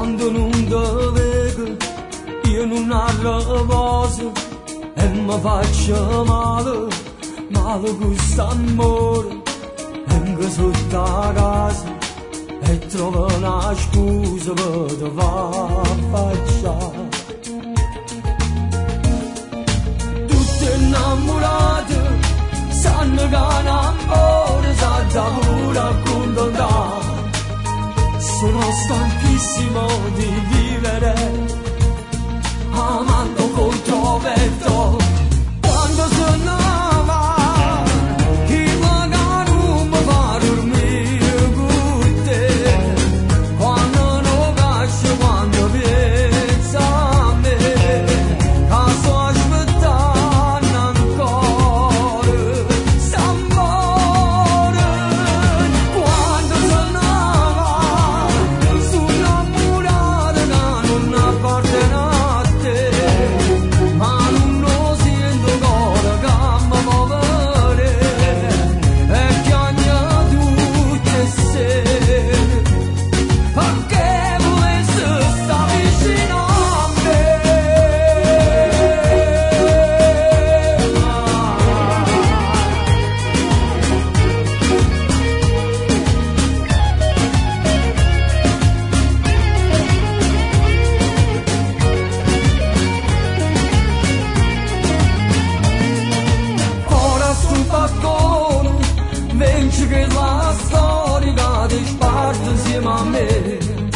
quando non ti vedo, io non ho riposo e mi faccio male, male questo amore, vengo sotto a casa e trovo una scusa per te affacciare. Tutte innamorate sanno che un amore sa da pure accontentare. Sono stanchissimo di vivere amando contro vento. Quando se ne va, chi magari non mi fa dormire con te. Quando non caccio, quando pensa a me, che sto aspettando ancora s'amore. Quando se ne va, sono innamorata che non appartiene a te, ma non lo sento ancora che mi muovere e piango tutte sere, perché volesse stare vicino a me. Ora sul balcone, vinci che la storia ti sparte insieme a me.